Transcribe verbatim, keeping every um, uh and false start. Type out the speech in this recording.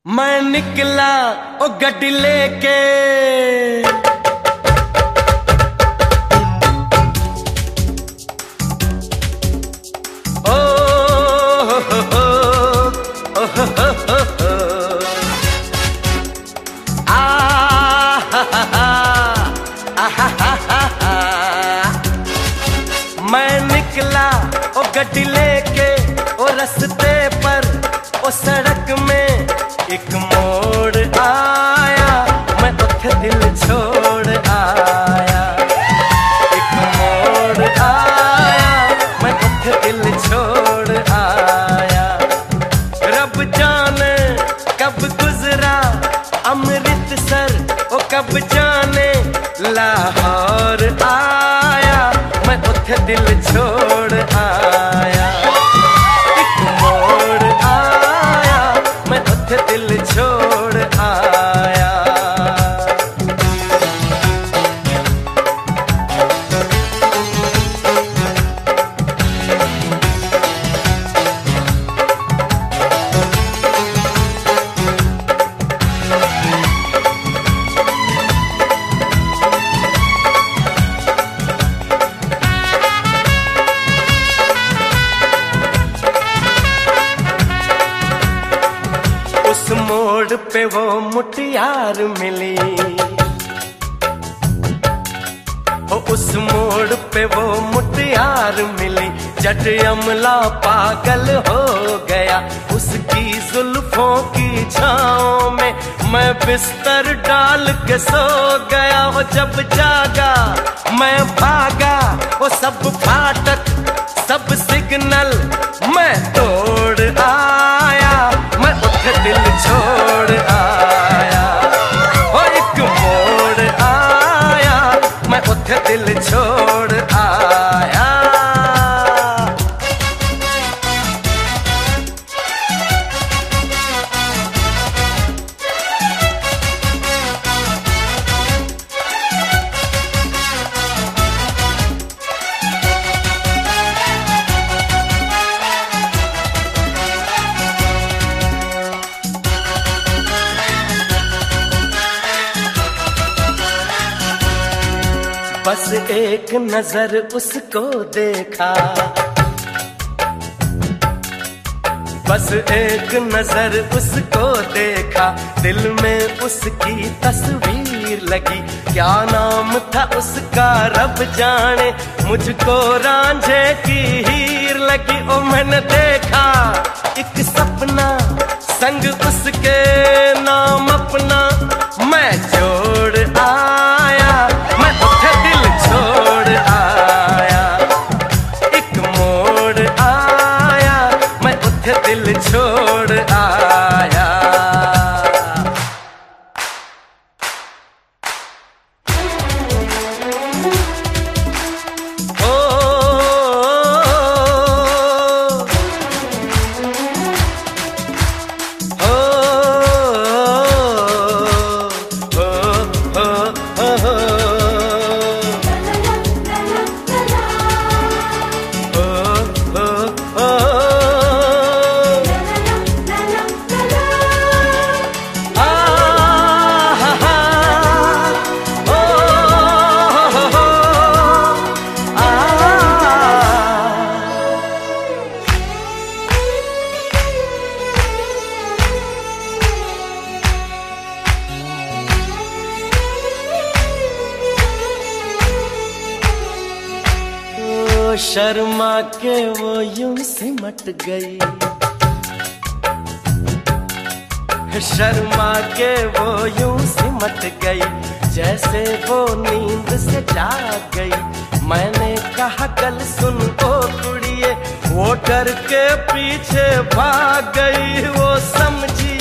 मैं निकला ओ गड्डी लेके, ओ हो हो हो, ओ हो हो हो हो, आ हा हा हा, आ हा हा हा हा। मैं निकला ओ गड्डी लेके, ओ रस्ते पर ओ सड़क में एक मोड़ आया, मैं उठ दिल छोड़ आया। एक मोड़ आया, मैं उठ दिल छोड़ आया। रब जाने कब गुजरा अमृतसर, ओ कब जाने लाहौर आया, मैं उठ दिल छोड़ आया। एक मोड़ आया, मैं उठ दिल छोड़ आया। उस मोड़ पे वो मुटियार मिली, ओ उस मोड़ पे वो मुटियार मिली। जट अमला पागल हो गया उसकी जुल्फों की छाँव में, मैं बिस्तर डाल के सो गया। वो जब जागा मैं भागा, वो सब फाटक सब सिग्नल मैं तोड़ आया, मैं उठ दिल छोड़ आया। वो एक मोड़ आया, मैं उठ दिल छोड़ आया। बस एक नजर उसको देखा, बस एक नजर उसको देखा, दिल में उसकी तस्वीर लगी। क्या नाम था उसका रब जाने, मुझको रांझे की हीर लगी। ओ मैंने देखा एक सपना संग उसके नाम अपना मैं जोड़ आया, मैं उठ दिल छोड़ आया। एक मोड़ आया, मैं उठ दिल छोड़ आया। शर्मा के वो यूं सिमट गई, शर्मा के वो यूं सिमट गई, जैसे वो नींद से जाग गई। मैंने कहा कल सुन ओ कुड़िए, वो डर के पीछे भाग गई। वो समझी